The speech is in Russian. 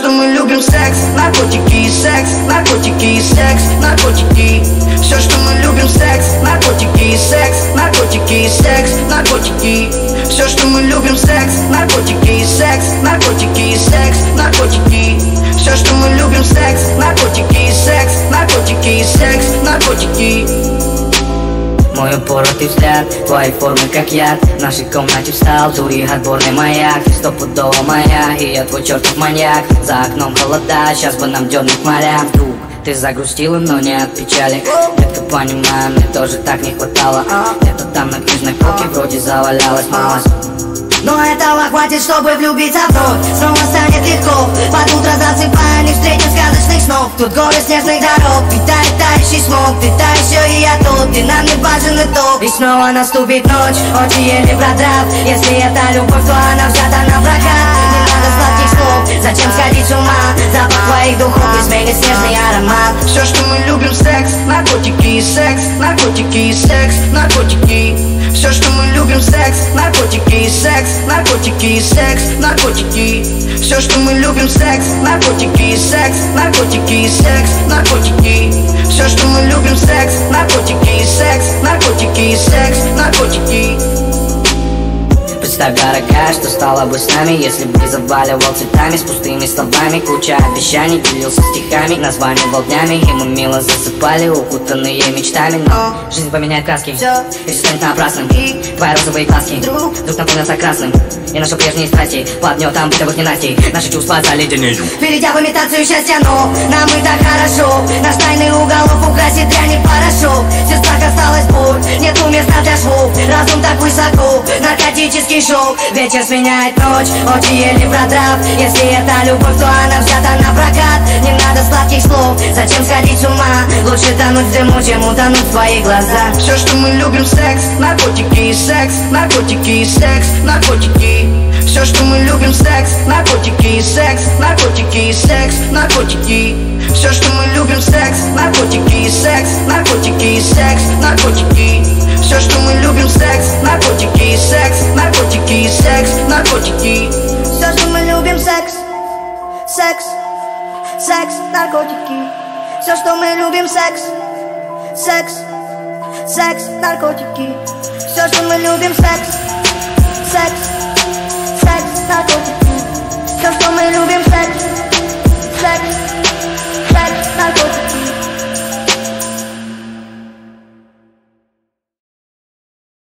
что мы любим секс, наркотики и секс, наркотики и секс, наркотики. Все, что мы любим секс, наркотики и секс, наркотики и секс, наркотики. Все, что мы любим секс, наркотики и секс, наркотики и секс, наркотики. Все, что мы любим секс, наркотики и секс, наркотики и секс, наркотики. Мой упоротый взгляд, твои формы как яд. В нашей комнате встал дури отборный маяк. Ты стопудово моя, и я твой чертов маньяк. За окном холода, сейчас бы нам дернуть моря. Вдруг ты загрустила, но не от печали. Детка, понимаю, мне тоже так не хватало. Где-то там на книжной полке вроде завалялась малость. Но этого хватит, чтобы влюбиться вновь. Снова станет легко, под утро засыпая, не встретим сказочных снов. Тут горы снежных дорог, питает тающий смог. Ты та еще и я тот, ты нам не важен итог. И снова наступит ночь, очи еле продрав. Если это любовь, то она взята на прокат. Не надо сладких слов, зачем сходить с ума? Запах твоих духов изменит снежный аромат. Все, что мы любим секс, наркотики и секс, наркотики и секс, наркотики. Все, что мы любим секс, наркотики и секс, наркотики и секс, наркотики. Все, что мы любим секс, наркотики и секс, наркотики и секс, наркотики. Все, что мы любим секс, наркотики и секс, наркотики и секс, наркотики. Представь, дорогая, что стало бы с нами, если бы заваливал цветами, с пустыми словами. Куча обещаний, делился стихами, названивал днями, и мы мило засыпали, укутанные мечтами. Но жизнь поменяет краски, и все станет напрасным. Твои розовые глазки вдруг наполнятся красным, и наши прежние страсти под гнетом бытовых ненастий наши чувства заледенеют. Перейдя в имитацию счастья, но нам и так хорошо. Наш тайный уголок украсит дрянь и порошок. В сердцах осталась боль, нету места для швов. Разум так высоко, наркотический шок. Вечер сменяет ночь, очи еле продрав. Если это любовь, то она взята на прокат. Не надо сладких слов, зачем сходить с ума? Лучше тонуть в дыму, чем утонуть в твоих глазах. Все, что мы любим секс, наркотики и секс, наркотики и секс, наркотики. Все, что мы любим секс, наркотики и секс, наркотики и секс, наркотики. Все, что мы любим секс, наркотики и секс, наркотики и секс, наркотики. Все, что мы любим секс, наркотики и секс, наркотики и секс, наркотики. Все, что мы любим секс, секс, секс, наркотики. Все, что мы любим секс, секс, секс, наркотики. Все, что мы любим секс, секс,